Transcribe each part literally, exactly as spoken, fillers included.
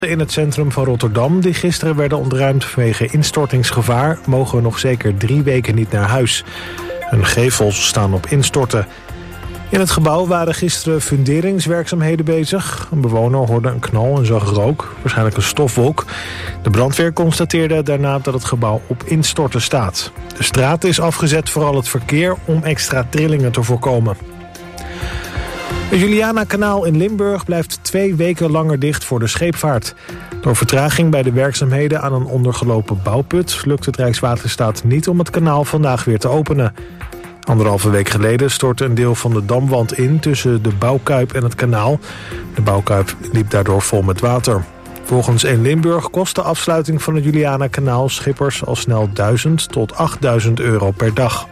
In het centrum van Rotterdam, die gisteren werden ontruimd vanwege instortingsgevaar, mogen nog zeker drie weken niet naar huis. Hun gevels staan op instorten. In het gebouw waren gisteren funderingswerkzaamheden bezig. Een bewoner hoorde een knal en zag rook, waarschijnlijk een stofwolk. De brandweer constateerde daarna dat het gebouw op instorten staat. De straat is afgezet voor al het verkeer om extra trillingen te voorkomen. Het Juliana-kanaal in Limburg blijft twee weken langer dicht voor de scheepvaart. Door vertraging bij de werkzaamheden aan een ondergelopen bouwput lukt het Rijkswaterstaat niet om het kanaal vandaag weer te openen. Anderhalve week geleden stortte een deel van de damwand in tussen de bouwkuip en het kanaal. De bouwkuip liep daardoor vol met water. Volgens één Limburg kost de afsluiting van het Juliana-kanaal schippers al snel duizend tot achtduizend euro per dag.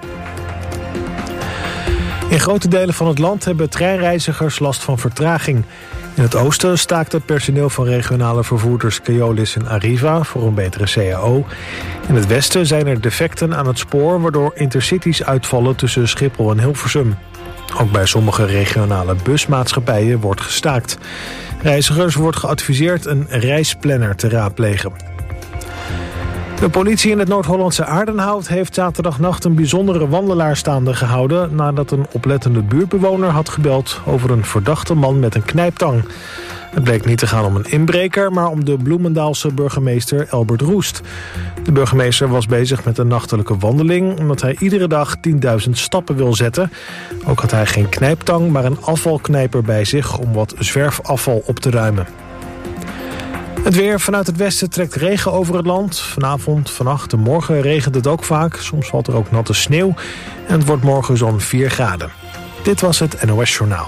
In grote delen van het land hebben treinreizigers last van vertraging. In het oosten staakt het personeel van regionale vervoerders Keolis en Arriva voor een betere C A O. In het westen zijn er defecten aan het spoor, waardoor intercities uitvallen tussen Schiphol en Hilversum. Ook bij sommige regionale busmaatschappijen wordt gestaakt. Reizigers wordt geadviseerd een reisplanner te raadplegen. De politie in het Noord-Hollandse Aardenhout heeft zaterdagnacht een bijzondere wandelaar staande gehouden nadat een oplettende buurtbewoner had gebeld over een verdachte man met een knijptang. Het bleek niet te gaan om een inbreker, maar om de Bloemendaalse burgemeester Elbert Roest. De burgemeester was bezig met een nachtelijke wandeling omdat hij iedere dag tienduizend stappen wil zetten. Ook had hij geen knijptang, maar een afvalknijper bij zich om wat zwerfafval op te ruimen. Het weer. Vanuit het westen trekt regen over het land. Vanavond, vannacht en morgen regent het ook vaak. Soms valt er ook natte sneeuw. En het wordt morgen zo'n vier graden. Dit was het N O S Journaal.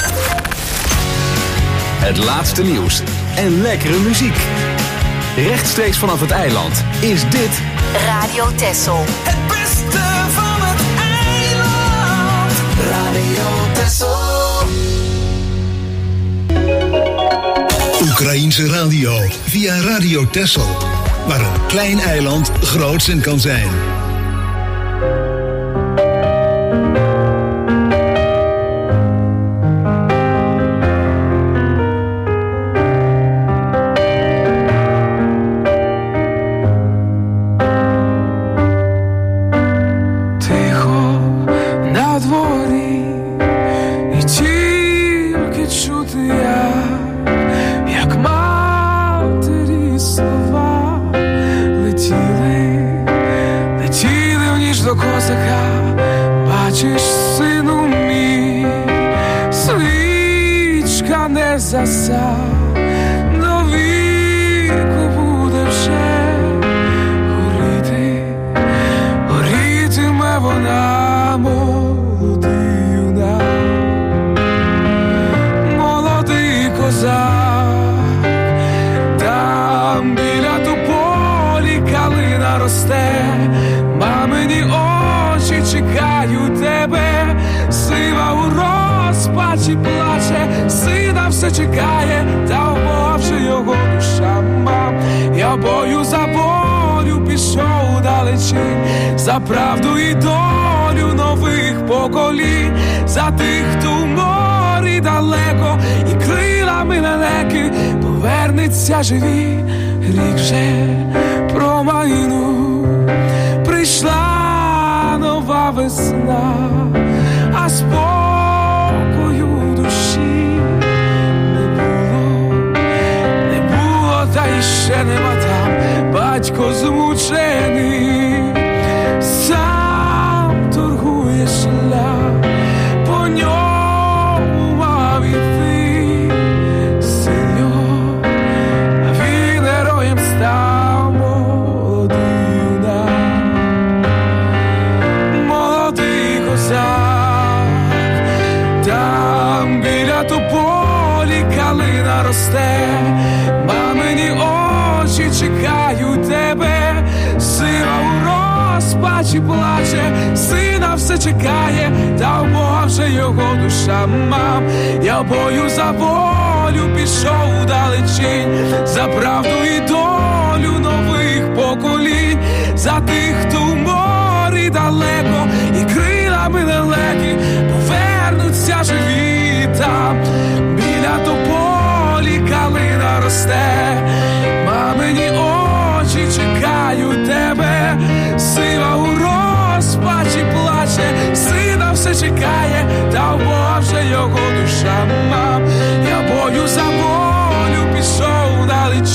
Het laatste nieuws en lekkere muziek. Rechtstreeks vanaf het eiland is dit Radio Texel. Het beste van het eiland. Radio Texel. Oekraïense radio via Radio Texel, waar een klein eiland groots in kan zijn. Тихо на дворі і тільки чути я, як матері слова летіли, летіли в ніч до козака. Бачиш, сину мій, свічка не заса, до віку буде вже горіти, горітиме вона, молодий юнак, молодий козак. Там біля тополі калина росте, мамині очі чекають тебе, сива у розпачі плаче, сина все чекає, та вмовчи його душа, мам. Я бою за волю пішов далечінь, за правду і долю нових поколінь, за тих, хто в морі далеко і крилами лелеки повернеться живі. Рік вже промайнув, прийшла нова весна, а спокою душі не було, не було, та іще нема там. Батько змучений, сам торгує шлях, по ньому мав іти син його, а він героєм став, молодий юнак, молодий козак. Там біля тополі калина росте, мамині очі чекають тебе, сива у розпачі плаче, сина все чекає, та в Бога вже його душа, мам. Я в бою за волю пішов далечінь, за правду і долю нових поколінь, за тих, хто в морі далеко і крилами лелеки повернуться живі. Там біля тополі калина росте,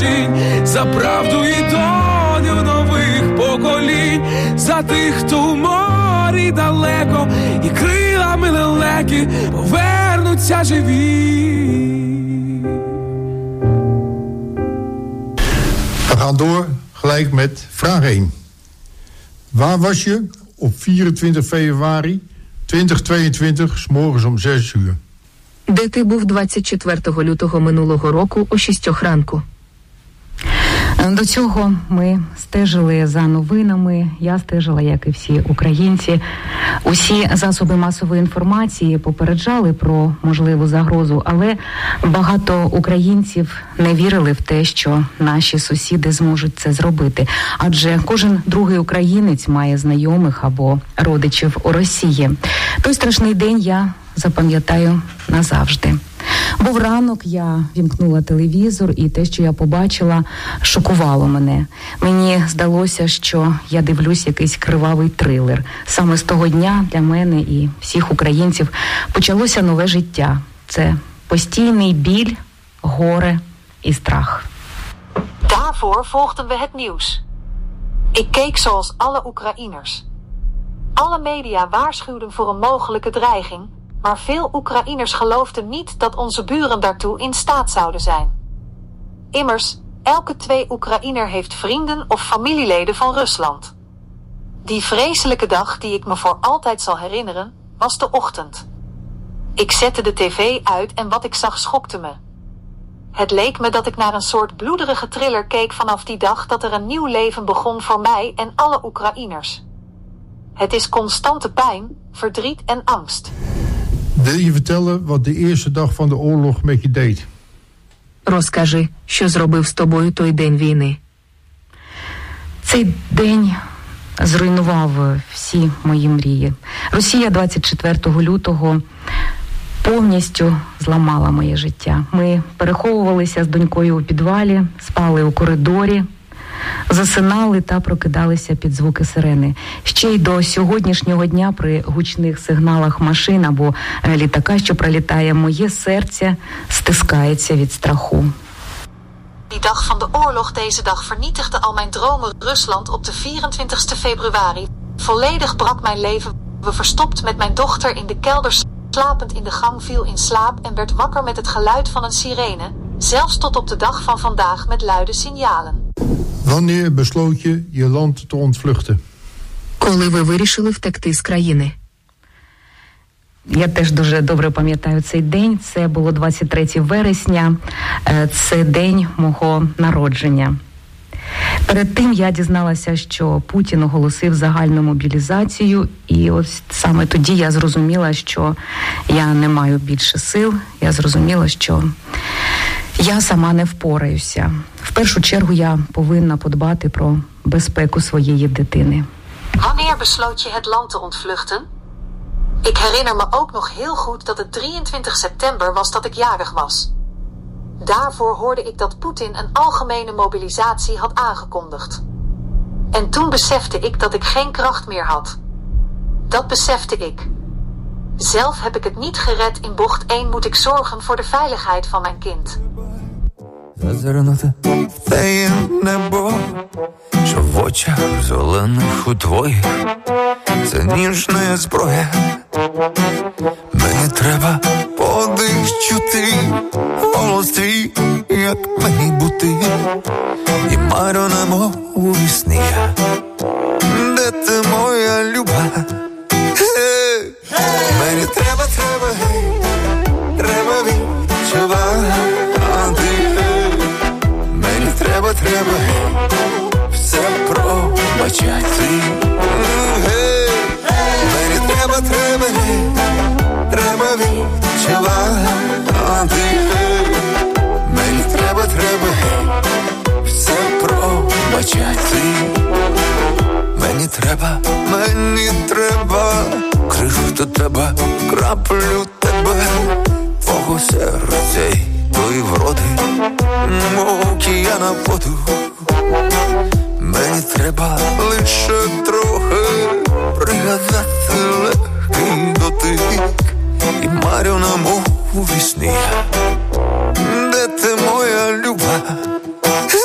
тінь, за правду і долю нових поколінь, за тих, хто у морі далеко, і крилами лелеки повернуться живі. We gaan door gelijk met vraag één. Waar was je op vierentwintig februari twintig tweeëntwintig 's morgens om zes uur? Де ти був двадцять четвертого лютого минулого року о шістьох ранку? До цього ми стежили за новинами, я стежила, як і всі українці. Усі засоби масової інформації попереджали про можливу загрозу, але багато українців не вірили в те, що наші сусіди зможуть це зробити. Адже кожен другий українець має знайомих або родичів у Росії. Той страшний день я запам'ятаю назавжди. Був ранок, я вімкнула телевізор, і те, що я побачила, шокувало мене. Мені здалося, що я дивлюсь якийсь кривавий трилер. Саме з того дня для мене і всіх українців почалося нове життя. Це постійний біль, горе і страх. Daarvoor volgden we het nieuws. Ik keek zoals alle Oekraïners. Alle media waarschuwden voor een mogelijke dreiging, maar veel Oekraïners geloofden niet dat onze buren daartoe in staat zouden zijn. Immers, elke twee Oekraïner heeft vrienden of familieleden van Rusland. Die vreselijke dag die ik me voor altijd zal herinneren, was de ochtend. Ik zette de tv uit en wat ik zag schokte me. Het leek me dat ik naar een soort bloederige thriller keek vanaf die dag dat er een nieuw leven begon voor mij en alle Oekraïners. Het is constante pijn, verdriet en angst. Wil je vertellen wat de eerste dag van de oorlog met je deed? Розкажи, що зробив з тобою той день війни. Цей день зруйнував всі мої мрії. Росія двадцять четвертого лютого повністю зламала моє життя. Ми переховувалися з донькою у підвалі, спали у коридорі, засинали та прокидалися під звуки сирени. Ще й до сьогоднішнього дня при гучних сигналах машин або літака, що пролітає, моє серце стискається від страху. Die dag van de oorlog, deze dag vernietigde al mijn dromen. Rusland op de vierentwintigste februari. Volledig brak mijn leven. We verstopt met mijn dochter in de kelder, slapend in de gang, viel in slaap en werd wakker met het geluid van een sirene. Zelfs tot op de dag van vandaag met luide signalen. Wanneer besloot je je land te ontvluchten? Коли ви вирішили втекти з країни? Я теж дуже добре пам'ятаю цей день. Це було двадцять третього вересня. Це день мого народження. Перед тим я дізналася, що Путін оголосив загальну мобілізацію, і ось саме тоді я зрозуміла, що я не маю більше сил. Я зрозуміла, що я сама не впораюся. В першу чергу я повинна подбати про безпеку своєї дитини. Wanneer besloot je het land te ontvluchten? Ik herinner me ook nog heel goed dat het drieëntwintig september was dat ik jarig was. Daarvoor hoorde ik dat Poetin een algemene mobilisatie had aangekondigd. En toen besefte ik dat ik geen kracht meer had. Dat besefte ik. Zelf heb ik het niet gered. In bocht één moet ik zorgen voor de veiligheid van mijn kind. Зазирнути в те небо, що в очах зелених у твоїх, це ніжна зброя. Мені треба подих чути, голос твій, як мені бути, і марю немов у вісні я. Де ти, моя люба? Гей! Мені треба, треба, гей, треба відчувати. Треба, треба все пробачати. Гей, мені треба, треба, треба відчувати. Мені треба, треба все пробачати. Мені треба, мені треба крихту тебе, краплю тебе, твого серця й твої вроди, мов океана воду. Мені треба лише трохи пригадати легкий дотик, і марю намов у вісні. Де ти, моя люба?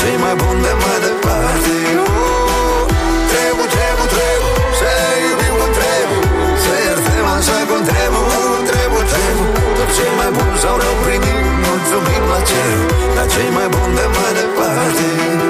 cei mai buni de mai departe. Oh, trebuie, trebuie, trebuie să iubim cum trebuie, să iertăm așa cum trebuie. Trebuie, trebuie, tot cei mai buni sau rău primim, mulțumim la cer, la cei mai buni de mai departe.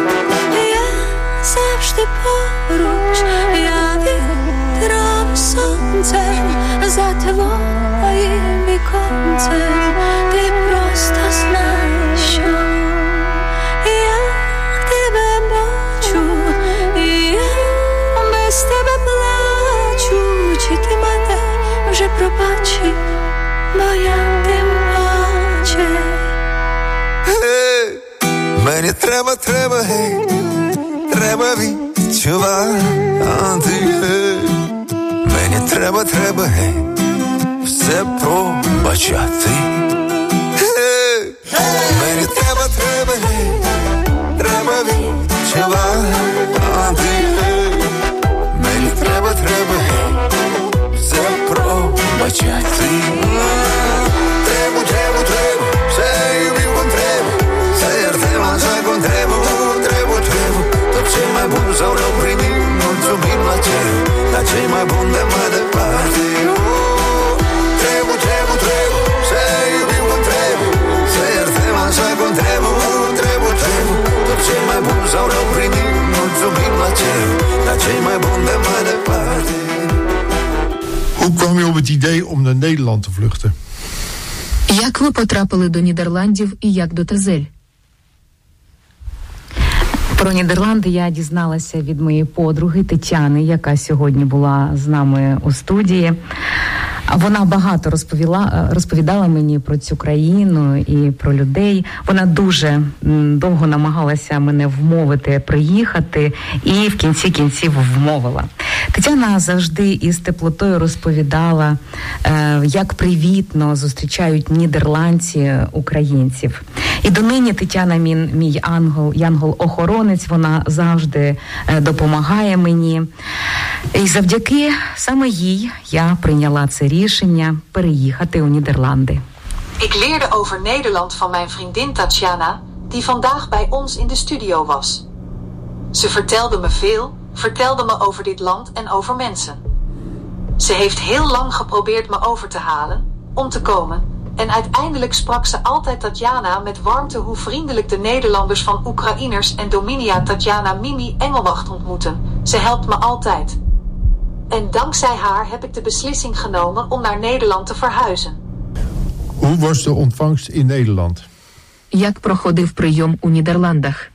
Завжди поруч, я вітром сонцем за твоїм віконцем. Ти просто знай, що я тебе бачу, і я без тебе плачу. Чи ти мене вже пробачив, бо я тим паче. Hey, мені треба, треба, гей, треба відчувати, гей. Мені треба, треба, гей, все пробачати. Гей, мені треба, треба, гей, треба відчувати, гей. Мені треба, треба, гей, все пробачати. Треба, треба, треба, все любим ком треба, все єртем, așa cum trebuie. Trebuie, trebuie, tot cei mai buni sau rău primim, mulțumim la cer, la cei mai buni de mai departe. Oh, trebuie, trebuie, trebuie, să iubim cum trebuie, să iertăm așa cum trebuie. Trebuie, trebuie, tot cei mai buni sau rău primim, mulțumim la cer, la cei mai buni de mai departe. Hoe kwam je op het idee om naar Nederland te vluchten? Як ви потрапили до Нідерландів і як до Тезель? Про Нідерланди я дізналася від моєї подруги Тетяни, яка сьогодні була з нами у студії. Вона багато розповіла, розповідала мені про цю країну і про людей. Вона дуже довго намагалася мене вмовити приїхати і в кінці кінців вмовила. Тетяна завжди із теплотою розповідала, як привітно зустрічають нідерландці українців. І донині Тетяна, мій, мій ангел, янгол-охоронець, вона завжди допомагає мені. І завдяки саме їй я прийняла це рішення переїхати у Нідерланди. Ik leerde over Nederland van mijn vriendin Tatjana, die vandaag bij ons in de studio was. Ze vertelde me veel, vertelde me over dit land en over mensen. Ze heeft heel lang geprobeerd me over te halen, om te komen, en uiteindelijk sprak ze altijd Tatjana met warmte hoe vriendelijk de Nederlanders van Oekraïners en Dominia Tatjana Mimi Engelwacht ontmoeten. Ze helpt me altijd. En dankzij haar heb ik de beslissing genomen om naar Nederland te verhuizen. Hoe was de ontvangst in Nederland? Як проходив прийом у Нідерландах?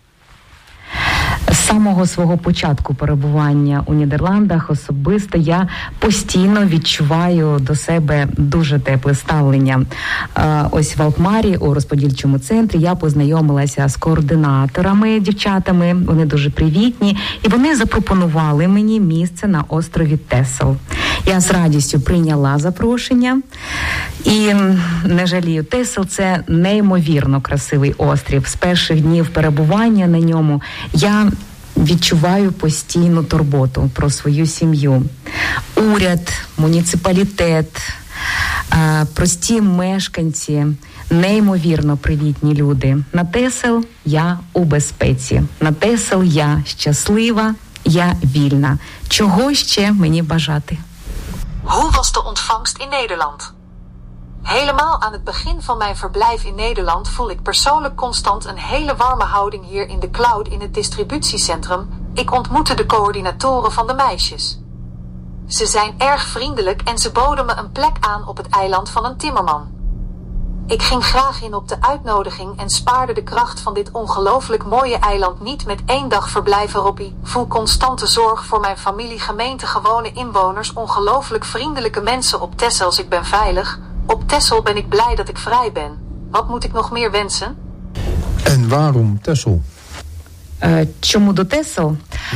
З самого свого початку перебування у Нідерландах особисто я постійно відчуваю до себе дуже тепле ставлення. Ось в Алкмарі, у розподільчому центрі, я познайомилася з координаторами, дівчатами, вони дуже привітні, і вони запропонували мені місце на острові Тесел. Я з радістю прийняла запрошення і не жалію. Тесел – це неймовірно красивий острів. З перших днів перебування на ньому я відчуваю постійну турботу про свою сім'ю. Уряд, муніципалітет, прості мешканці, неймовірно привітні люди. На Тесел я у безпеці. На Тесел я щаслива, я вільна. Чого ще мені бажати? Hoe was de ontvangst in Nederland? Helemaal aan het begin van mijn verblijf in Nederland voel ik persoonlijk constant een hele warme houding hier in de cloud in het distributiecentrum. Ik ontmoette de coördinatoren van de meisjes. Ze zijn erg vriendelijk en ze boden me een plek aan op het eiland van een timmerman. Ik ging graag in op de uitnodiging en spaarde de kracht van dit ongelooflijk mooie eiland niet met één dag verblijf erop. Ik voel constante zorg voor mijn familie, gemeente, gewone inwoners, ongelooflijk vriendelijke mensen op Texel. Ik ben veilig. Op Texel ben ik blij dat ik vrij ben. Wat moet ik nog meer wensen? En waarom Texel? Uh, чому до Тесел?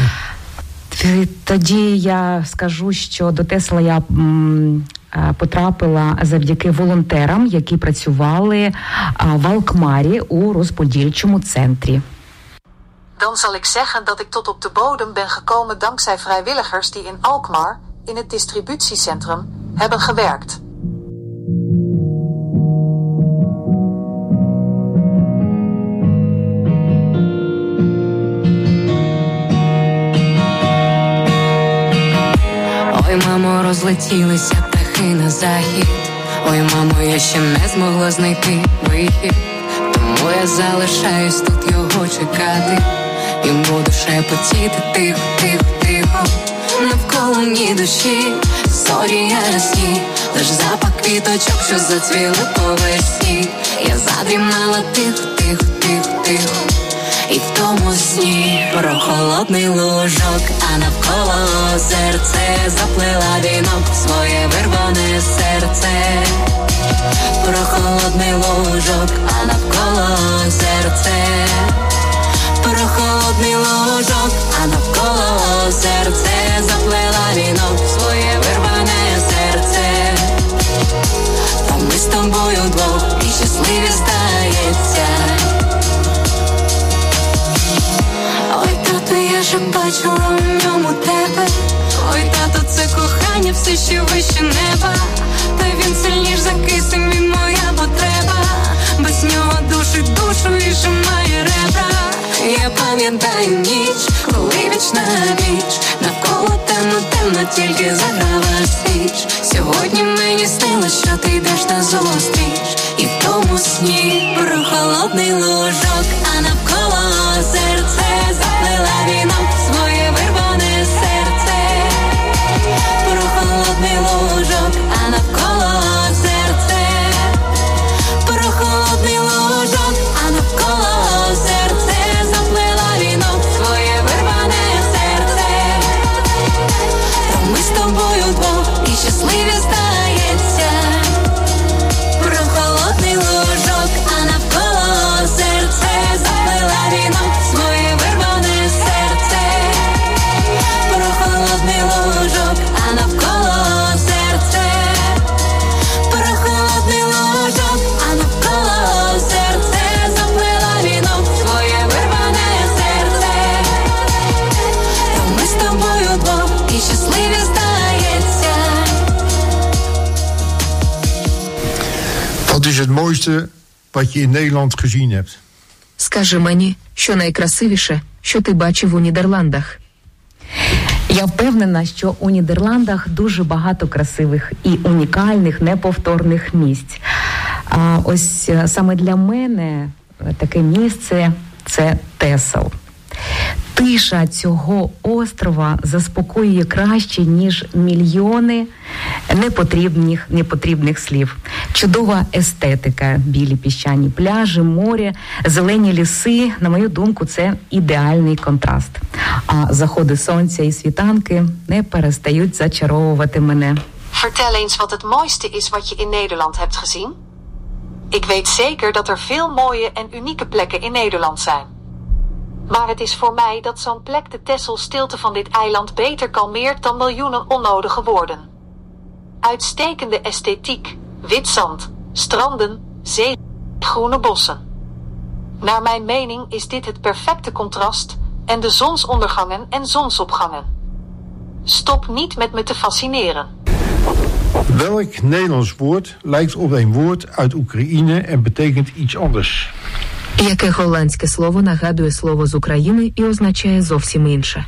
Тоді я скажу, що до Тесла я м, потрапила завдяки волонтерам, які працювали в Алкмарі у розподільчому центрі. Dan zal ik zeggen dat ik tot op de bodem ben gekomen dankzij vrijwilligers die in Alkmaar, in het distributiecentrum, hebben gewerkt. Ой, мамо, розлетілися птахи на захід. Ой, мамо, я ще не змогла знайти вихід. Тому я залишаюсь тут його чекати. І буду шепотіти тихо, тихо, тихо. Навколо ні душі, зорі ясні, лиш запах квіточок, що зацвіли по весні. Я задрімала тихо, тихо, тихо, тихо. І в тому сні про холодний лужок, а навколо серце заплила вінок своє вирване серце. Про холодний лужок, а навколо серце. Про холодний лужок, а навколо серце заплила вінок своє вирване серце. Та ми з тобою двох і щасливі здається. Ой, тату, я ж бачила у ньому тебе. Ой, тату, це кохання все ще вище неба. Та він сильніш за кисень, він моя потреба. Без нього душить душу і жимає ребра. Я пам'ятаю ніч, коли вічна ніч. Навколо темно, темно, тільки заграла свіч. Сьогодні мені снилось, що ти йдеш на зустріч. І в тому сні про холодний лужок, а навколо серце заплила вінок своє вирване серце. Про холодний лужок, а навколо серце. Про холодний лужок, а навколо серце заплила вінок своє вирване серце. Та ми з тобою двох і щасливі здається. Про холодний лужок, а навколо серце заплила вінок своє вирване серце. Про холодний лужок, а навколо серце. Про холодний лужок, а навколо серце заплила вінок своє вирване серце. Та ми з тобою двох і щасливі здається. Wat is het mooiste wat je in Nederland gezien hebt? Скажи мені, що найкрасивіше, що ти бачив у Нідерландах? Я впевнена, що у Нідерландах дуже багато красивих і унікальних, неповторних місць. А ось саме для мене таке місце – це Тесел. Тиша цього острова заспокоює краще, ніж мільйони непотрібних, непотрібних слів. Чудова естетика, білі піщані пляжі, море, зелені ліси. На мою думку, це ідеальний контраст. А заходи сонця і світанки не перестають зачаровувати мене. Vertel eens wat het mooiste is wat je in Nederland hebt gezien. Ik weet zeker dat er veel mooie en unieke plekken in Nederland zijn. Maar het is voor mij dat zo'n plek de Texelstilte van dit eiland beter kalmeert dan miljoenen onnodige woorden. Uitstekende esthetiek, wit zand, stranden, zee, groene bossen. Naar mijn mening is dit het perfecte contrast en de zonsondergangen en zonsopgangen. Stop niet met me te fascineren. Welk Nederlands woord lijkt op een woord uit Oekraïne en betekent iets anders? Яке голландське слово нагадує слово з України і означає зовсім інше?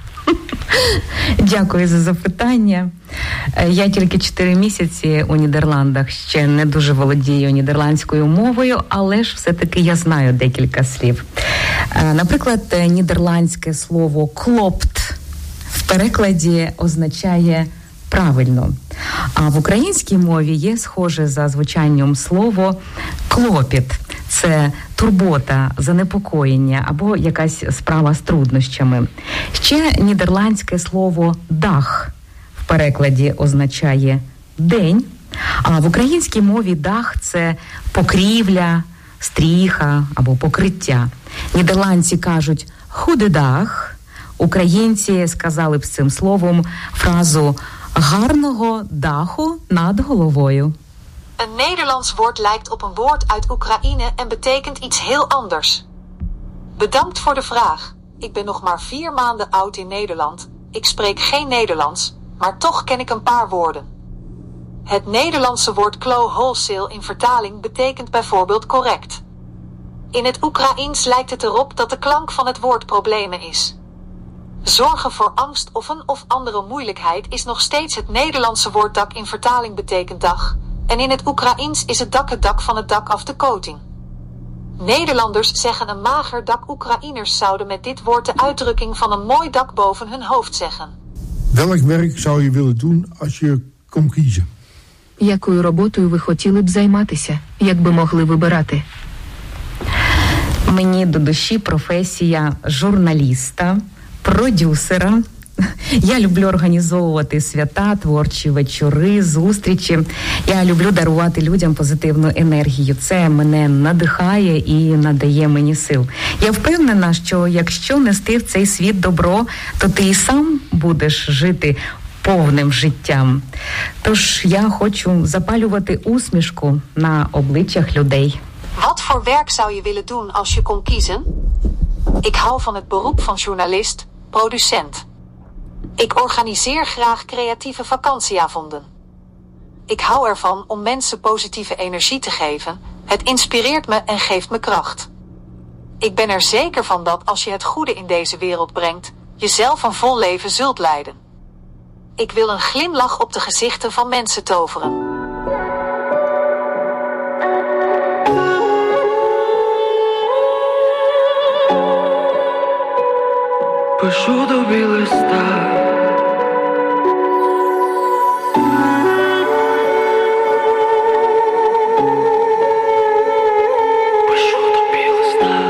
Дякую за запитання. Я тільки чотири місяці у Нідерландах, ще не дуже володію нідерландською мовою, але ж все-таки я знаю декілька слів. Наприклад, нідерландське слово «клопт» в перекладі означає «правильно». А в українській мові є схоже за звучанням слово «клопіт». Це турбота, занепокоєння або якась справа з труднощами. Ще нідерландське слово «дах» в перекладі означає «день», а в українській мові «дах» – це покрівля, стріха або покриття. Нідерландці кажуть «худедах», українці сказали б з цим словом фразу «гарного даху над головою». Een Nederlands woord lijkt op een woord uit Oekraïne en betekent iets heel anders. Bedankt voor de vraag. Ik ben nog maar vier maanden oud in Nederland. Ik spreek geen Nederlands, maar toch ken ik een paar woorden. Het Nederlandse woord klo wholesale in vertaling betekent bijvoorbeeld correct. In het Oekraïens lijkt het erop dat de klank van het woord problemen is. Zorgen voor angst of een of andere moeilijkheid is nog steeds het Nederlandse woord dak in vertaling betekent dag. En in het Oekraïens is het dak het dak van het dak af de coating. Nederlanders zeggen een mager dak. Oekraïners zouden met dit woord de uitdrukking van een mooi dak boven hun hoofd zeggen. Welk werk zou je willen doen als je kon kiezen? Якою роботою ви хотіли б займатися, якби могли вибирати? Мені до душі професія журналіста, продюсера. Я люблю організовувати свята, творчі вечори, зустрічі. Я люблю дарувати людям позитивну енергію. Це мене надихає і надає мені сил. Я впевнена, що якщо нести в цей світ добро, то ти і сам будеш жити повним життям. Тож я хочу запалювати усмішку на обличчях людей. Wat voor werk zou je willen doen als je kon kiezen? Ik hou van het beroep van journalist, producent. Ik organiseer graag creatieve vakantieavonden. Ik hou ervan om mensen positieve energie te geven. Het inspireert me en geeft me kracht. Ik ben er zeker van dat als je het goede in deze wereld brengt, je zelf een vol leven zult leiden. Ik wil een glimlach op de gezichten van mensen toveren. Пишу тобі листа. Пишу тобі листа.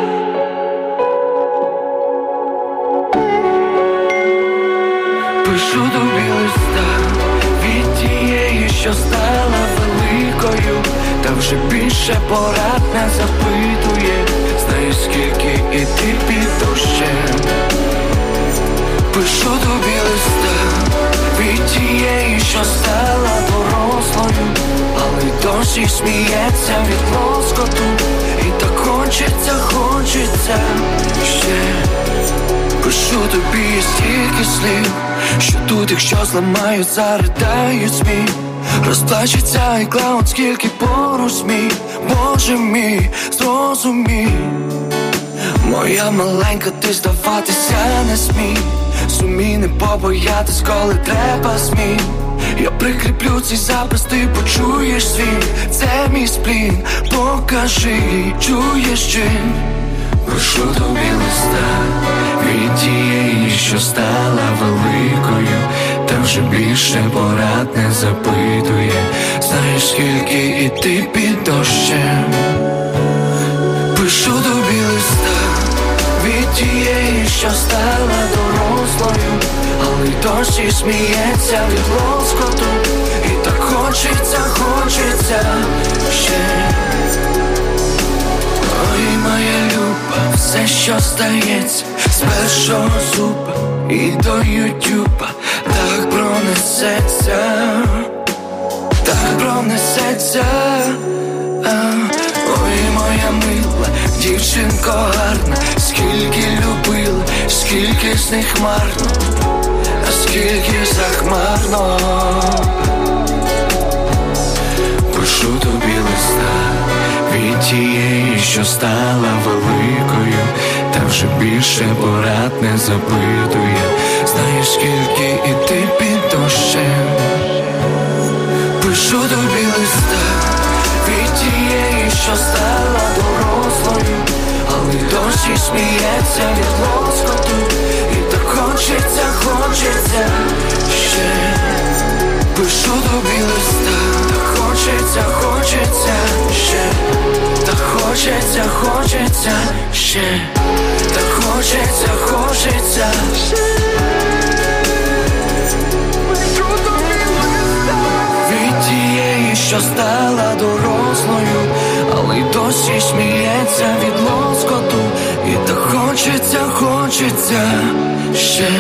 Пишу тобі листа від тієї, що стала великою, та вже більше порад не запитує. Знаю, скільки іти під дощем. Пишу тобі листа від тієї, що стала дорослою, але й досі сміється від лоскоту. І так хочеться, хочеться ще. Пишу тобі стільки слів, що тут, якщо зламають, заридають сміх. Розплачеться і клаут, скільки поруч сміх. Боже мій, зрозумій, моя маленька, ти здаватися не смій. Зумій не побоятись, коли треба змін. Я прикріплю цей запис, ти почуєш свій. Це мій сплін, покажи, чуєш чин. Прошу тобі листа від тієї, що стала великою, та вже більше порад не запитує. Знаєш, скільки іти під дощем. Пишу тобі листа від тієї, що стала дорослою, але й досі сміється від лоскоту. І так хочеться, хочеться ще. Ой, моя люба, все, що стається з першого зуба і до ютюба, так пронесеться, так пронесеться. Ой, моя мила, дівчинко гарна, скільки любила, скільки з них марно, а скільки захмарно. Пишу тобі листа від тієї, що стала великою, та вже більше порад не запитує. Знаєш, скільки іти під дощем. Пишу тобі листа від тієї, що стала дорослою, але й досі сміється від лоскоту. І так хочеться, хочеться ще. Пишу тобі листа, так хочеться, хочеться ще. Так хочеться, хочеться ще. Так хочеться, хочеться ще. Від тієї, що стала дорослою, але й досі сміється від лоскоту. І так хочеться, хочеться ще.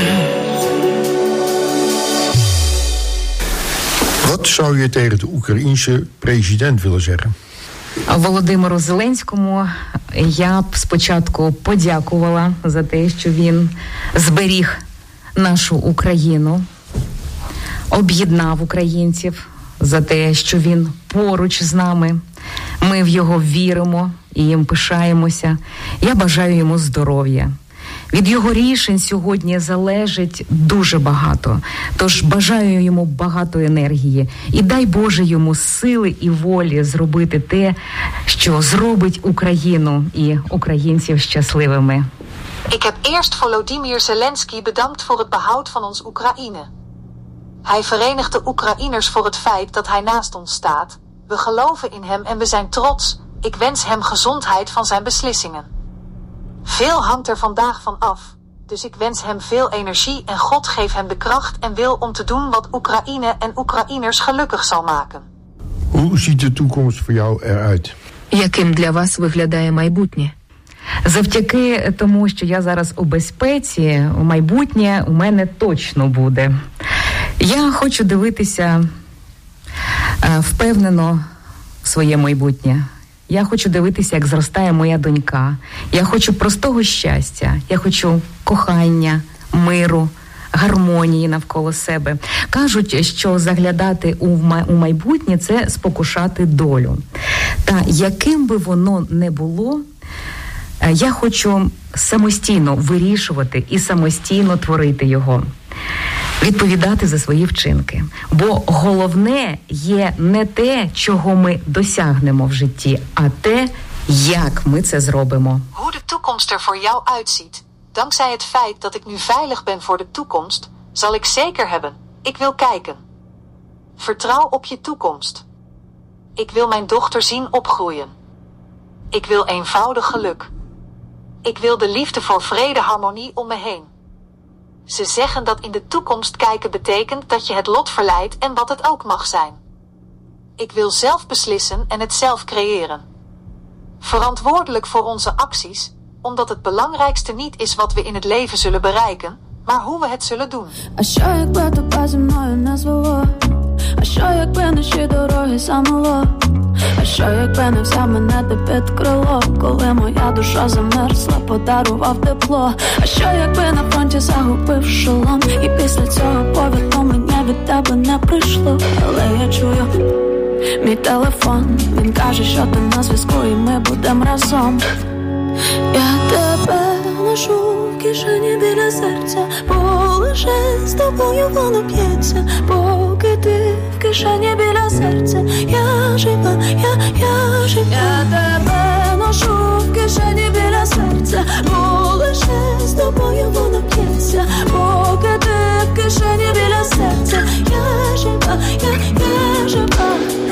Wat zou je tegen de Oekraïense president willen zeggen? Володимиру Зеленському я б спочатку подякувала за те, що він зберіг нашу Україну, об'єднав українців, за те, що він поруч з нами. Ми в його віримо і їм пишаємося. Я бажаю йому здоров'я. Від його рішень сьогодні залежить дуже багато. Тож бажаю йому багато енергії. І дай Боже йому сили і волі зробити те, що зробить Україну і українців щасливими. Ik heb eerst Volodymyr Zelensky bedankt voor het behoud van ons Oekraïne. Hij verenigt de Oekraïners voor het feit dat hij naast ons staat. We geloven in hem en we zijn trots. Ik wens hem gezondheid van zijn beslissingen. Veel hangt er vandaag van af. Dus ik wens hem veel energie en God geeft hem de kracht en wil om te doen wat Oekraïne en Oekraïners gelukkig zal maken. Hoe ziet de toekomst voor jou eruit? Яким для вас виглядає майбутнє? Завдяки тому, що я зараз у безпеці, майбутнє у мене точно буде. Я хочу дивитися е, впевнено в своє майбутнє. Я хочу дивитися, як зростає моя донька. Я хочу простого щастя. Я хочу кохання, миру, гармонії навколо себе. Кажуть, що заглядати у майбутнє – це спокушати долю. Та яким би воно не було, я хочу самостійно вирішувати і самостійно творити його. Відповідати за свої вчинки. Бо головне є не те, чого ми досягнемо в житті, а те, як ми це зробимо. Hoe de toekomst er voor jou uitziet, dankzij het feit dat ik nu veilig ben voor de toekomst, zal ik zeker hebben. Ik wil kijken. Vertrouw op je toekomst. Ik wil mijn dochter zien opgroeien. Ik wil eenvoudig geluk. Ik wil de liefde voor vrede, harmonie om me heen. Ze zeggen dat in de toekomst kijken betekent dat je het lot verleidt en wat het ook mag zijn. Ik wil zelf beslissen en het zelf creëren. Verantwoordelijk voor onze acties, omdat het belangrijkste niet is wat we in het leven zullen bereiken, maar hoe we het zullen doen. А що якби тебе зі мною не звело? А що якби наші дороги замело? А що якби не взяв мене ти під крило? Коли моя душа замерзла, подарував тепло. А що якби на фронті загубив шолом? І після цього повідомлення від тебе не прийшло. Але я чую мій телефон, він каже, що ти на зв'язку і ми будемо разом. Я тебе ношу в кишені біля серця, бо лише з тобою воно б'ється. Поки ти в кишені біля серця, я жива, я, я жива. Я тебе ношу в кишені біля серця, бо лише з тобою воно б'ється. Поки ти в кишені біля серця, я жива, я, я жива.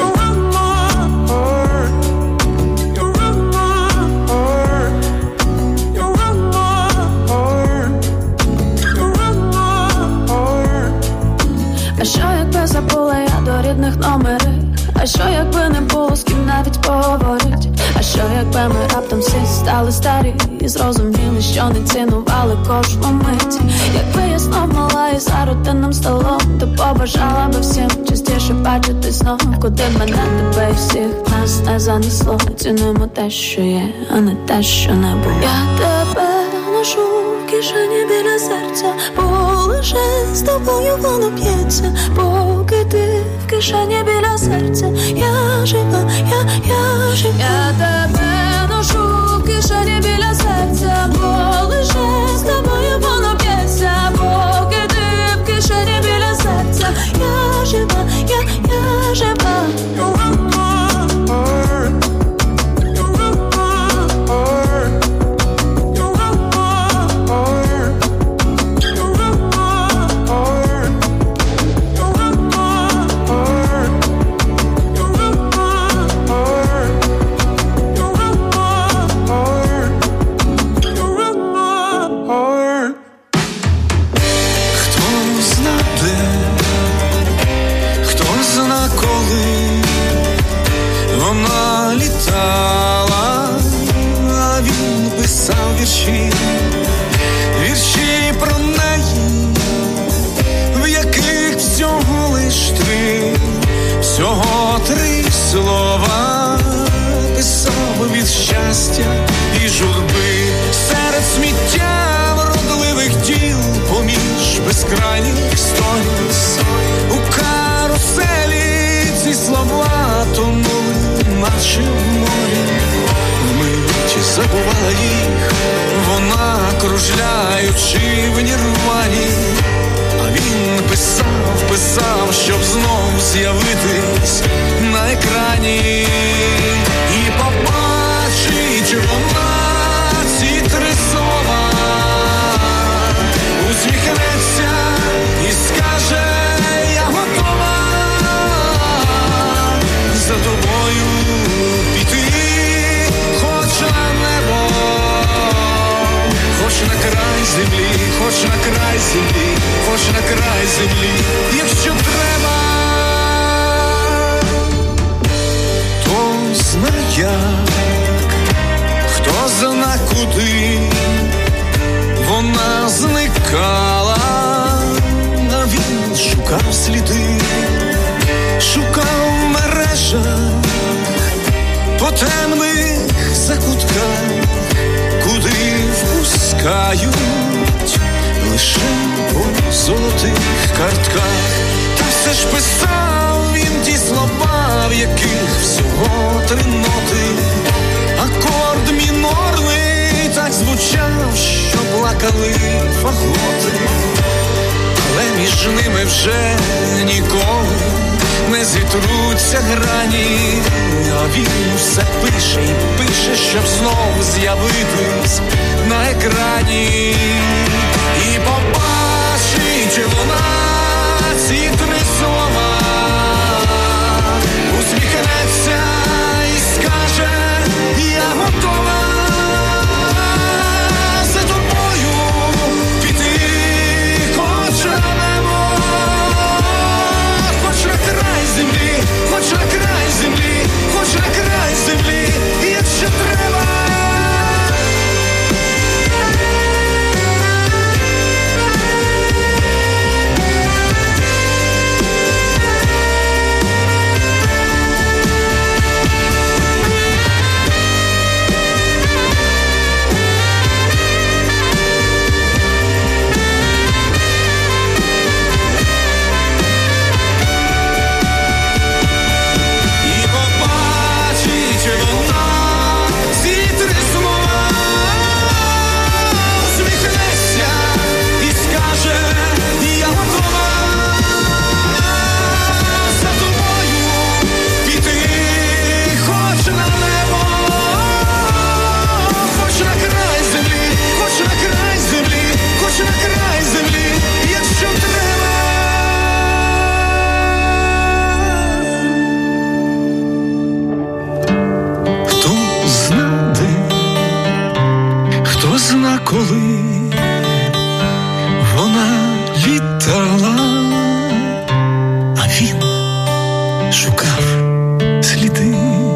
А що якби забула я до рідних номерів? А що якби не було з ким навіть поговорить? А що якби ми раптом всі стали старі і зрозуміли, що не цінували кожну мить? Якби я знов мала і за рутинним столом, то побажала би всім частіше бачити знов, куди мене, тебе і всіх нас не занесло. Цінуємо те, що є, а не те, що не було. Я тебе ношу в кишені біля серця, бо лише з тобою воно б'ється. Поки ти в кишені біля серця, я жива, я, я жива. Я тебе ношу в кишені біля серця, бо лише з тобою воно б'ється. Поки ти в кишені біля серця, я жива, я, я жива. А він писав вірші, вірші про неї, в яких всього лиш три, всього три слова. Писав від щастя і журби, серед сміття вродливих діл, поміж безкрайніх сторіс. У каруселі ці слова тонули, наче в морі. Вмить забувала їх, вона кров кружляючи в нірвані. А він писав, писав, щоб знов з'явитись на екрані. І побачить вона ці три слова, усміхнеться і скаже: я готова за тобою піти, хоч на небо, хоч на край землі, хоч на край землі, хоч на край землі, якщо треба, то зна як, хто зна куди вона зникала. А він шукав сліди, шукав в мережах, по темних закутках, куди впускають лише по золотих картках. Та все ж писав він ті слова, в яких всього три ноти. Акорд мінорний так звучав, що плакали фаготи. Але між ними вже ніколи не зітруться грані. А він все пише і пише, щоб знов з'явитись на екрані. І побачить вона ці три слова, усміхнеться і скаже: я готова за тобою піти, хоч на небо, хоч на край землі, хоч на край землі, хоч на край землі, якщо треба. Коли вона літала, а він шукав сліди.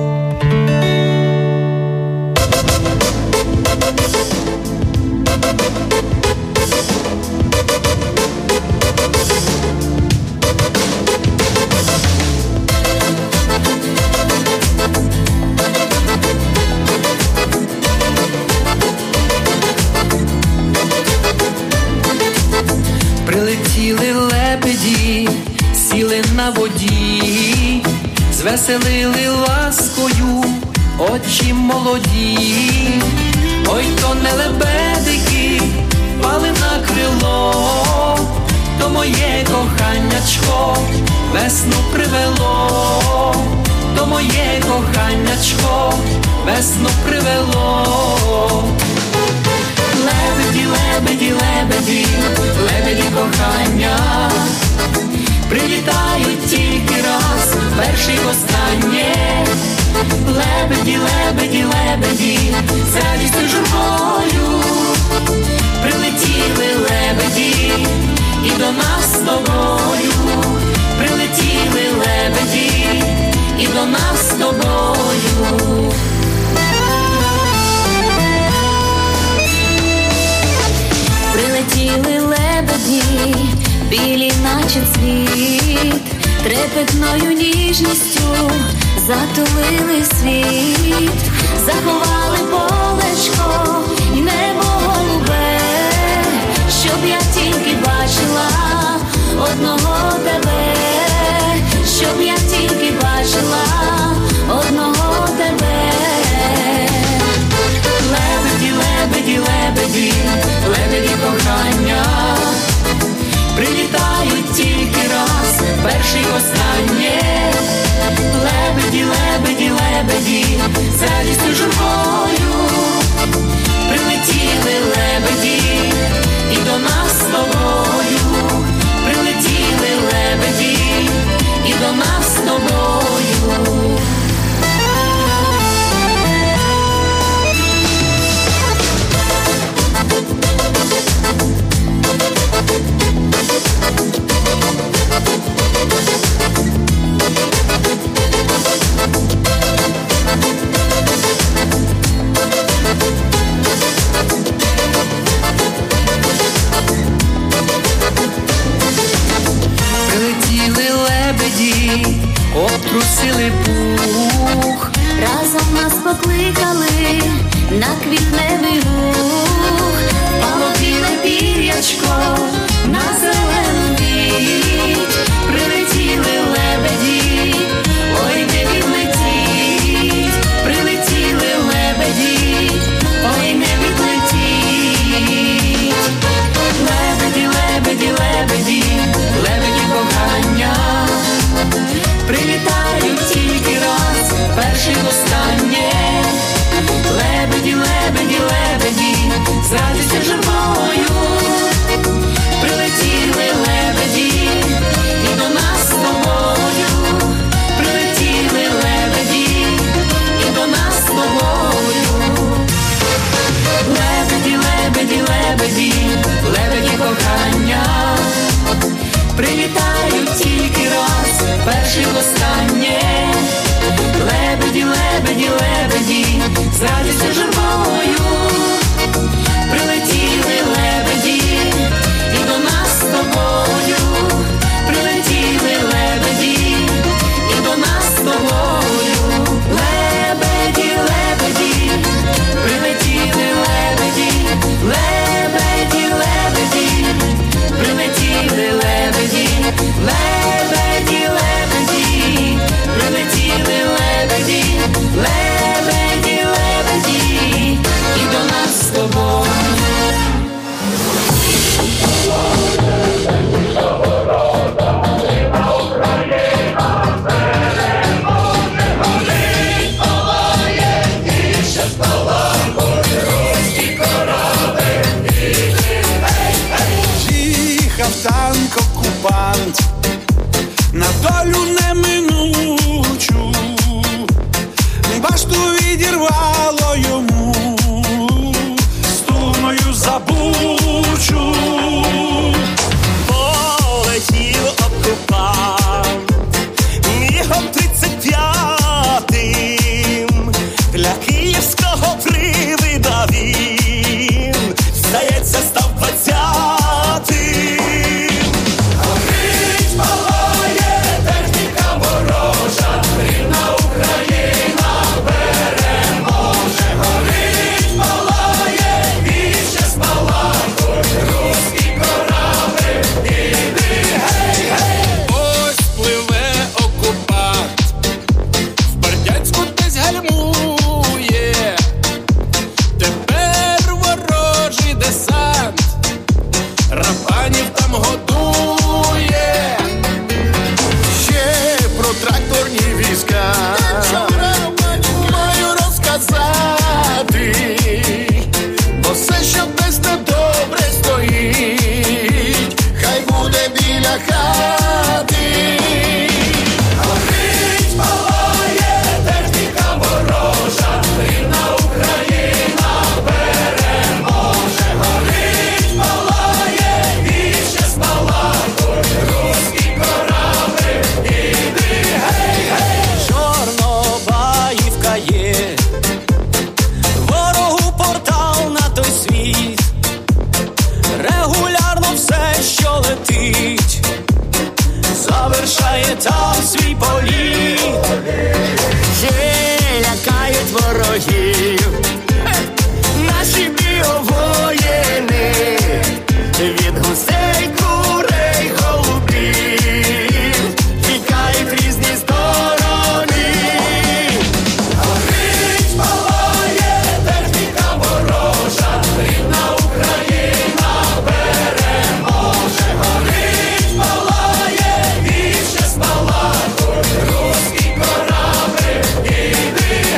Прилетіли лебеді, сіли на воді, звеселили ласкою очі молоді. Ой, то не лебедики пали на крило, то моє коханячко весну привело, то моє коханячко весну привело. Лебеді, лебеді, лебеді, лебеді кохання, прилітають тільки раз, перший востаннє. Лебеді, лебеді, лебеді, з радістю журбою, прилетіли лебеді і до нас з тобою, прилетіли лебеді і до нас з тобою. Прилетіли лебеді, білі наче цвіт, трепетною ніжністю затулили світ, заховали полечко і небо голубе, щоб я тільки бачила одного тебе, щоб я тільки бачила одного тебе. Лебеді, лебеді, лебеді, лебеді, з радістю журбою прилетіли лебеді, і до нас з тобою прилетіли лебеді, і до нас з тобою. Прилетіли лебеді, обтрусили пух, разом нас покликали на квітневий луг, впало біле пір'ячко на зелену віть, прилетіли лебеді, ой не відлетіть, прилетіли лебеді, ой не відлетіть. Лебеді, лебеді, лебеді, лебеді кохання, прилітають тільки раз, перший востаннє. Лебеді, лебеді, лебеді, з радістю журбою прилетіли лебеді, і до нас з тобою прилетіли лебеді, і до нас з тобою. Лебеді, лебеді, лебеді, лебеді кохання, прилітають тільки раз, перший востаннє. Лебеді, лебеді, лебеді, з радістю журбою прилетіли лебеді, і до нас з тобою прилетіли лебеді, і до нас з тобою. Лебеді, лебеді, прилетіли лебеді, лебеді, лебеді, прилетіли лебеді, лебеді, лебеді, прилетіли лебеді, лебеді, лебеді, і до нас з тобою. Їхав танк окупант на долю неминучу, башту відірвало йому, стуною забучу. Полетів окупант мігом тридцять п'ятим, для київського привида він, здається, став двадцятим. Горить, палає техніка ворожа, рідна Україна переможе. Горить, палає, і ще спалахують руські корабли, іди, гей, гей. Ось пливе окупант, в Бердянську десь гальмує, тепер ворожий десант рабанів там годує. Ще про тракторні війська маю розказати, бо все, що десь недобре стоїть, хай буде біля хати. Горить, палає техніка ворожа, рідна Україна переможе. Горить, палає, і ще спалахують руські корабли, іди, гей, гей. Чорнобаївка є, ворогу портал на той світ, регулярно все, що летить, завершає там свій політ. Ще лякають ворогів наші біовоїни, від гусей, курей, голубів тікають різні сторони. Горить, палає техніка ворожа, рідна Україна переможе. Горить, палає, і ще спалахують руські корабли, іди,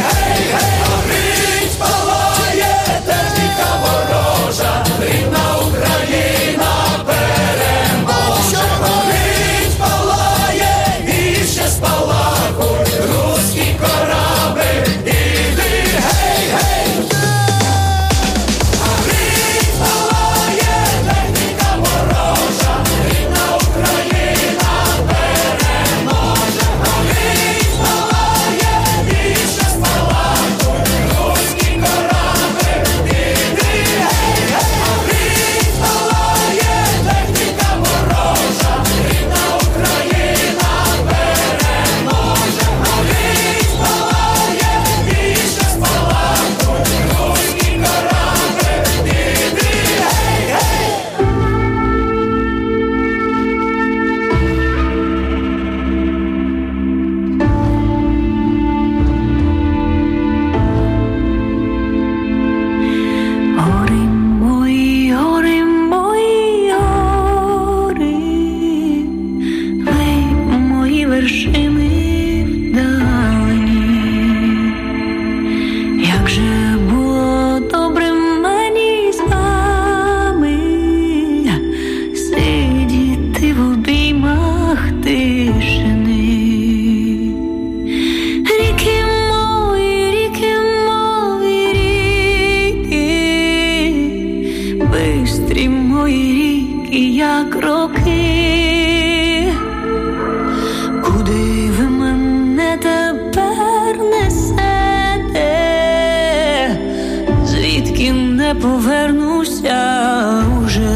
повернуся уже.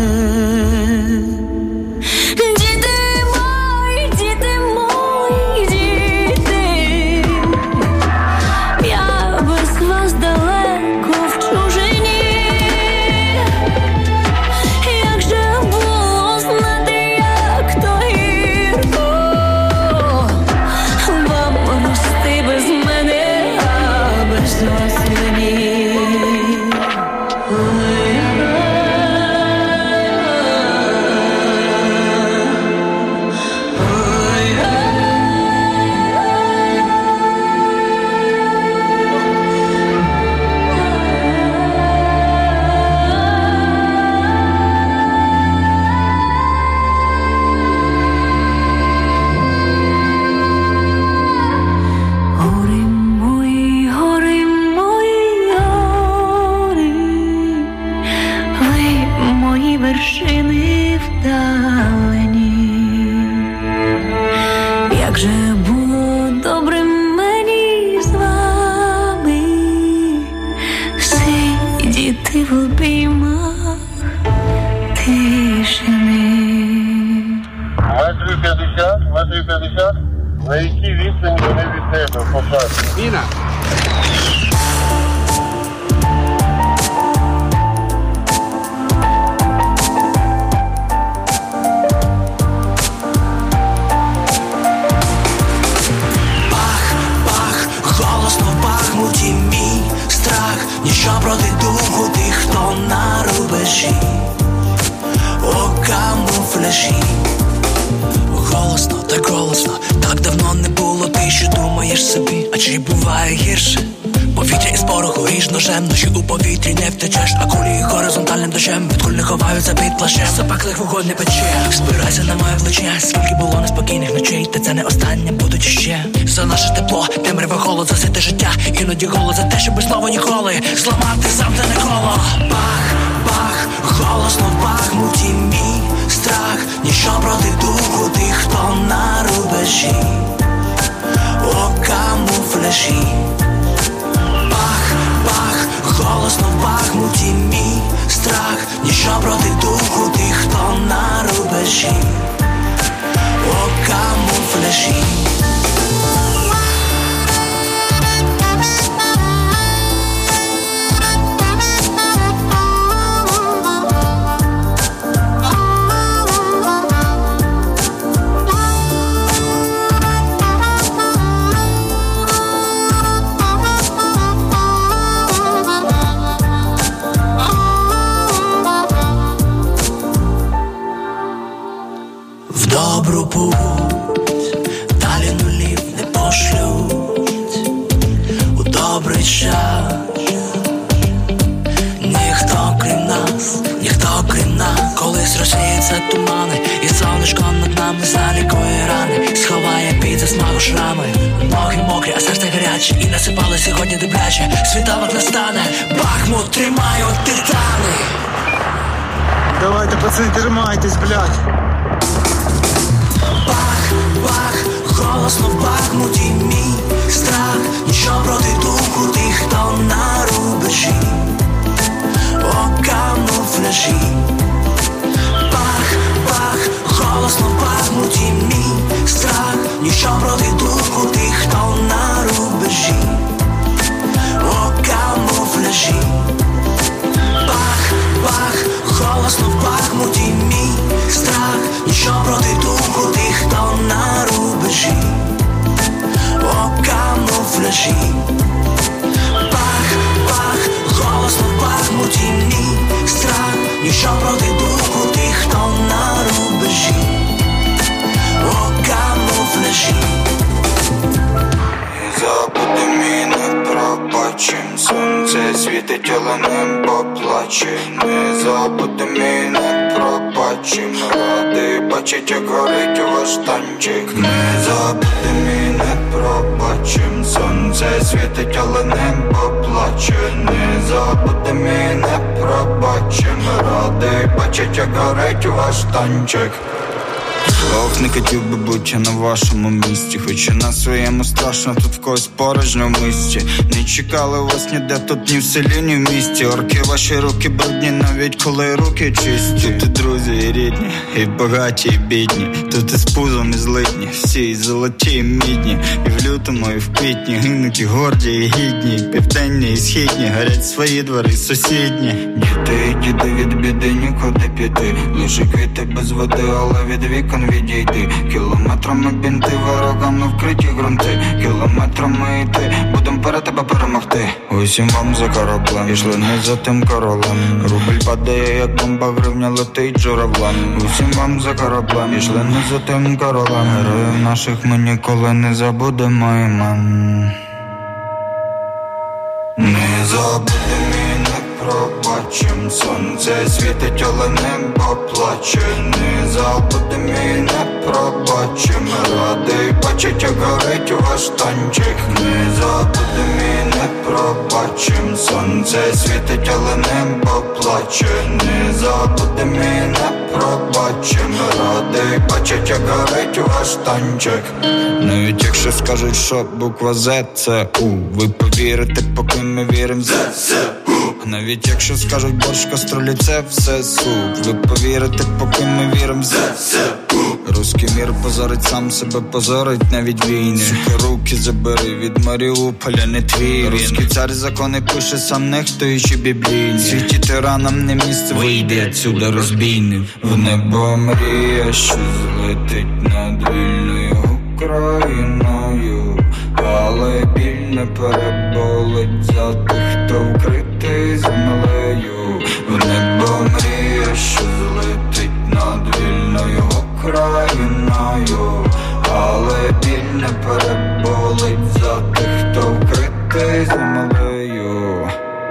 Діти мої, діти мої, діти, я без вас далеко в чужині. Як же було знати, як то гірко вам рости без мене, а без вас мені. Вершини вдалені, як же було добре мені з вами сидіти в обіймах тишини. Метрів п'ятдесят, метрів п'ятдесят, на якій відстані вони від тебе, посадки? Міна. Ніщо проти духу тих, хто на рубежі, у камуфляжі. Голосно, так голосно, так давно не було тиші. Думаєш собі, а чи буває гірше? Повітря із пороху ріж ножем, ночі у повітрі не втечеш, а кулі горизонтальним дощем від куль не ховаються під плащем. Запеклих вогонь не пече, спирайся на моє плече. Скільки було неспокійних ночей, та це не останнє, будуть ще. За наше тепло, темряве голод, засите життя. Іноді голод за те, щоб знову ніколи зламати замкнене коло. Бах, бах, голосно в Бахмуті мій страх. Ніщо проти духу тих, хто на рубежі, у камуфляжі. Бах, голосно в Бахмуті мій страх. Ніщо проти духу тих, хто на рубежі, у камуфляжі. Добру путь, далі нулів не пошлють у добрий час. Ніхто крім нас, ніхто крім нас. Колись розсіються тумани, і сонечко над нами залікує рани, сховає під засмагу шрами. Ноги мокрі, а серце гаряче, і насипали сьогодні добряче. Світанок настане, Бахмут тримають титани. Давайте, пацани, тримайтесь, блядь. Бах, бах, голосно в Бахмуті мій страх. Ніщо проти духу тих, хто на рубежі, у камуфляжі. Бах, бах, голосно в Бахмуті мій страх. Ніщо проти духу тих, хто на рубежі, у камуфляжі. Бах, бах, голосно в Бахмуті мій страх. Ніщо проти духу тих, хто на рубежі, у камуфляжі. Бах, бах, голосно в Бахмуті мій страх. Ніщо проти духу тих, хто на рубежі, у камуфляжі. Забути мій не пробачим, сонце світить, але не поплаче. Не забути мій не пробачим, радий бачить, як горить ваш танчик. Не забути мій не пробачим, сонце світить, але не поплаче. Не забути мій не пробачим, радий бачить, як горить ваш танчик. Ох, не хотів би бути я на вашому місці, хоча на своєму страшно, тут в когось порожньо в місті. Не чекали вас ніде, тут ні в селі, ні в місті. Орки, ваші руки брудні, навіть коли руки чисті. Тут і друзі, і рідні, і багаті, і бідні. Тут і з пузом, і злидні, всі і золоті, і мідні. І в лютому, і в квітні гинуть і горді, і гідні. І південні, і східні, горять свої двори, сусідні. Діти, діти, від біди нікуди піти. Лише квіти без води, але від вікон відійди. Кілометрами бінти, ворогами вкриті ґрунти. Кілометрами йти, будем перед тебе перемогти. Усім вам за кораблем, ішли не за тим королем. Рубль падає, як бомба, гривня летить журавлем. Усім вам за кораблем, ішли не за тим королем. Героїв наших ми ніколи не забудемо імен. Не забудемо і не пробачим. Сонце світить, але небо плаче. Не забудемо і не пробачим. Радий бачить, як горить ваш танчик. Не забудемо і не пробачим. Сонце світить, але небо плаче. Не забудемо і не пробачим. Радий бачить, як горить ваш танчик. Навіть якщо скажуть, що буква З це У, ви повірите, поки ми віримо в ЗСУ. Навіть якщо скажуть борщ, каструлі, це все суп. Ви повірите, поки ми віримо в ЗСУ. Руський мір позорить сам себе, позорить навіть війни. Сука, руки забери від Маріуполя, не твій. Руський цар закони пише сам, нехтуючи біблійні. Світі тиранам не місце, вийди отсюда, розбійник. В небо мрія, що злетить над вільною Україною. Але біль не переболить за тих, хто вкритий землею. В небо мрія, що злетить над вільною Україною. Але біль не переболить за тих, хто вкритий землею.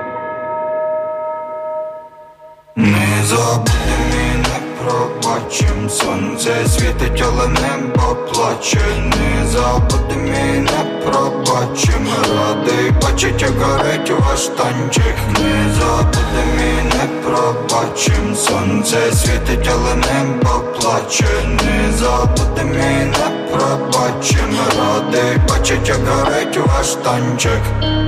Не забудемо і не пробачим. Сонце світить, але небо плаче. Не забудемо і не пробачим. Радий бачить, як горить ваш танчик. Не забудемо і не пробачим. Сонце світить, але небо плаче. Не забудемо і не пробачим. Радий бачить, як горить ваш танчик.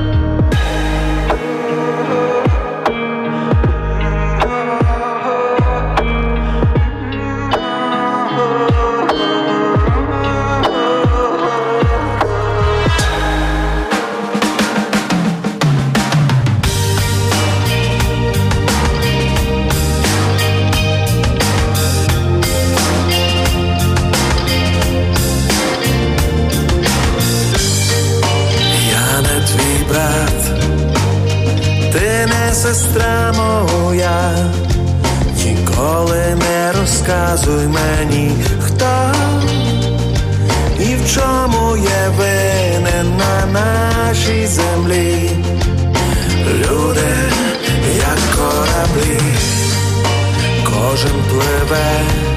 Сестра моя, ніколи не розказуй мені, хто і в чому є винен на нашій землі. Люди, як кораблі, кожен пливе,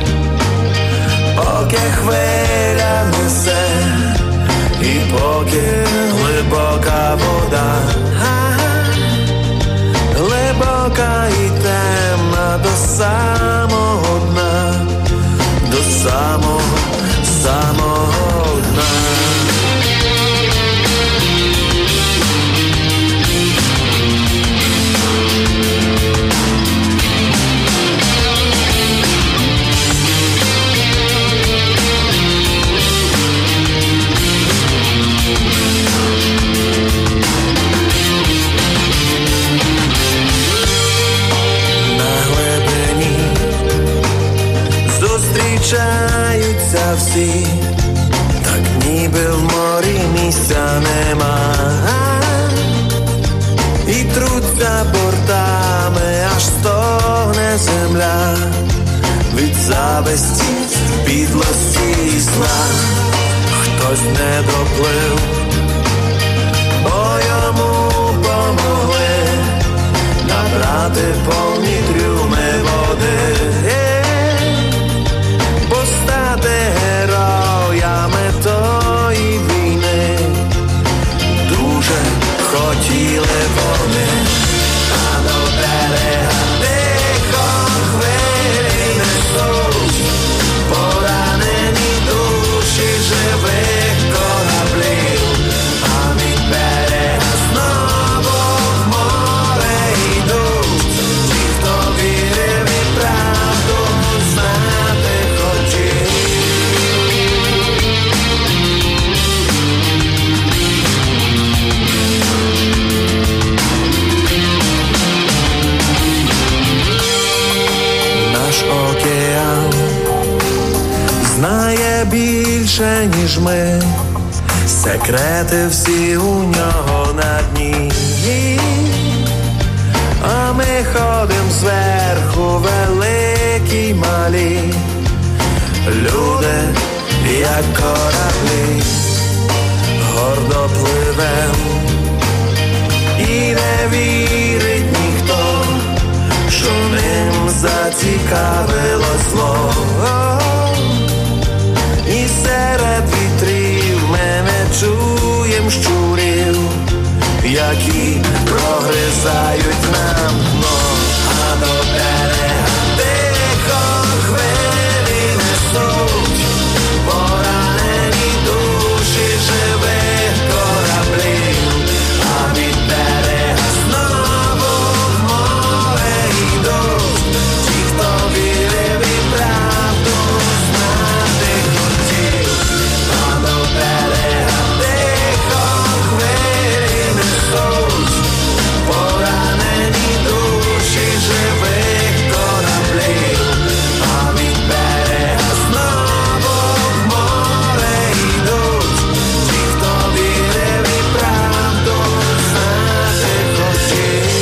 поки хвиля несе, і поки глибока вода. Глибока і темна до самого дна, до самого, самого дна. Зустрічаються всі, так ніби в морі місця нема. І труться бортами, аж стогне земля від зависті, підлості і зла. Хтось не доплив, бо йому помогли набрати повні трюми води. Стати героями тої війни дуже хотіли вони, а до берега тихо хвилі несуть поранені. ніж ми, секрети всі у нього на дні. А ми ходим зверху, великі й малі, люди, як кораблі, гордо пливем, і не вірить ніхто, що ним зацікавило зло. І серед вітрів ми не чуєм щурів, які прогризають нам дно. А до берега тихо хвилі несуть поранені душі живих кораблів, а від берега знову в море йдуть ті, хто вірив і правду знати хотів. А до берега тихо хвилі несуть поранені душі живих кораблів, а від берега знову в море йдуть ті, хто вірив і правду знати хотів.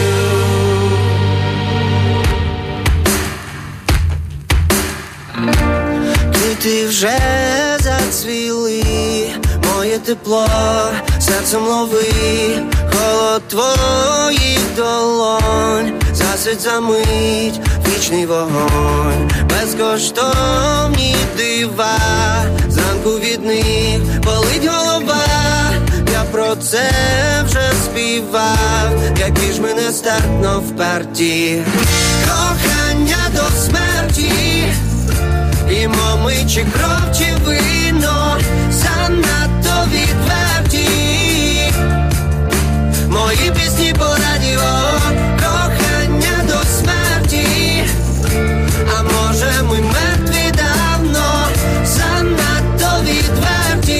Квіти вже зацвіли, моє тепло серцем лови, холод твоїх долонь, засвіт за мить, вічний вогонь, безкоштовні дива, зранку від них болить голова. Я про це вже співав, які ж ми нестерпно вперті. Кохання до смерті, п'ємо ми чи кров, чи вино, занадто відверті. Мої пісні по радіо, кохання до смерті. А може ми мертві давно, занадто відверті.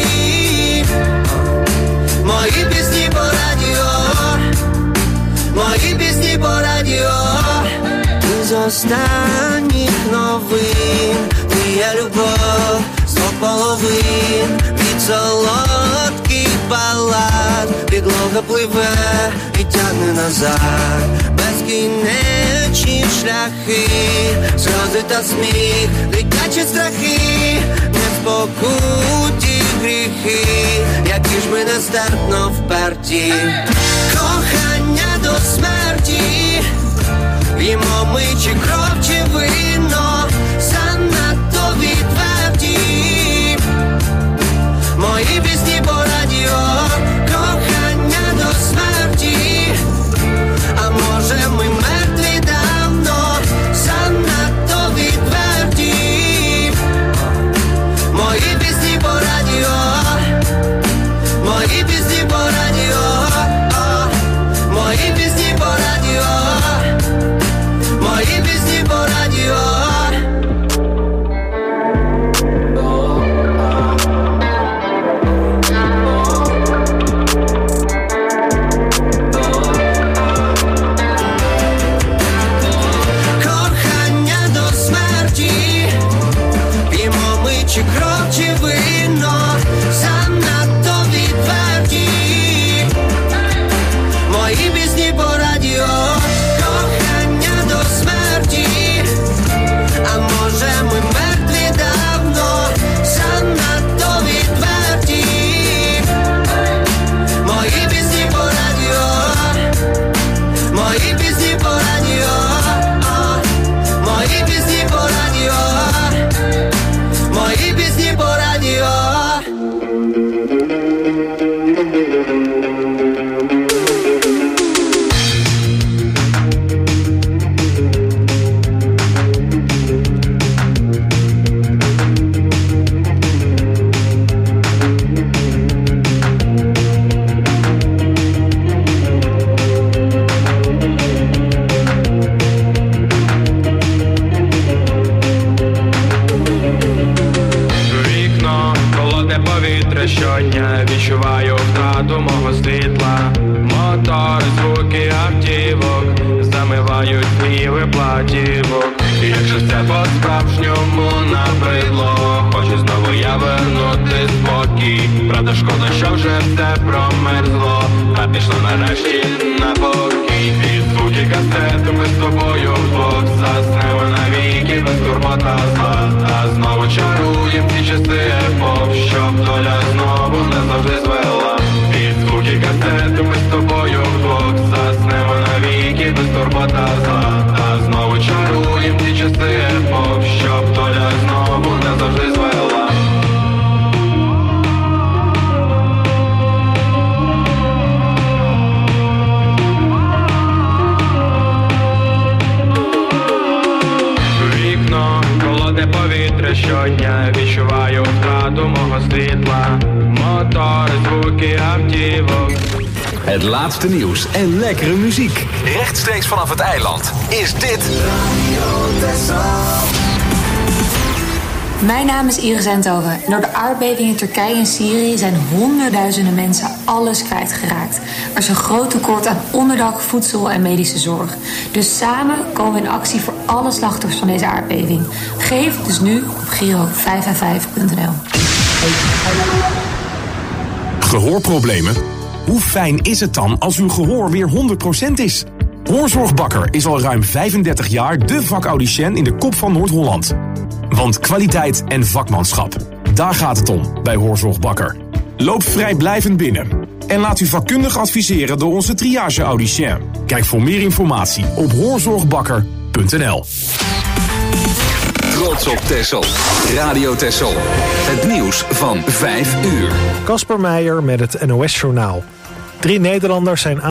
Мої пісні по радіо, мої пісні по радіо. Із останніх новин твоя любов з двох половин, від солодких балад підлога пливе і тягне назад. Безкінечні шляхи, сльози та сміх, дитячі страхи, неспокуті гріхи, які ж ми нестерпно вперті. Кохання до смерті, п'ємо ми чи кров, чи вино, занадто відверті. Мої пісні по радіо, кохання до смерті. А може ми мертві давно, занадто відверті. Мої пісні по радіо, мої пісні по радіо, мої пісні по радіо, мої пісні по радіо. Кохання до смерті, п'ємо ми чи кров, чи вино, занадто відверті. Мої пісні по радіо, кохання до смерті. А може ми мертві давно, занадто відверті. Мої пісні по радіо, мої пісні по радіо, мої пісні по радіо, мої пісні по радіо. Вікно, холодне повітря щодня, відчуваю втрату мого світла. Мотор, звуки автівок замивають ніви платівок. Якщо все по-справжньому набридло, хочу знову я вернути правда шкода, що вже все промерзло. Та пішло нарешті на покій. Під звуки касету ми з тобою вдвох заснемо навіки без турбот та зла. А знову чаруєм ці часи епох, щоб доля знову не завжди звела. Під звуки касету ми з тобою вдвох заснемо навіки без турбот та зла. А знову чаруєм ці часи епох, щоб доля знову не завжди звела. Холодне повітря щодня, відчуваю втрату мого світла. Мотори, звуки автівок. Het laatste nieuws en lekkere muziek. Rechtstreeks vanaf het eiland is dit Mijn naam is Iris Eindhoven. Door de aardbeving in Turkije en Syrië zijn honderdduizenden mensen alles kwijtgeraakt. Er is een groot tekort aan onderdak, voedsel en medische zorg. Dus samen komen we in actie voor alle slachtoffers van deze aardbeving. Geef dus nu op Giro vijf vijf vijf punt n l. Gehoorproblemen? Hoe fijn is het dan als uw gehoor weer honderd procent is? Hoorzorg Bakker is al ruim vijfendertig jaar de vakaudiënt in de kop van Noord-Holland. Want kwaliteit en vakmanschap, daar gaat het om bij Hoorzorg Bakker. Loop vrijblijvend binnen en laat u vakkundig adviseren door onze triage-audicien. Kijk voor meer informatie op hoorzorgbakker punt n l. Trots op Texel. Radio Texel. Het nieuws van vijf uur. Casper Meijer met het N O S-journaal. Drie Nederlanders zijn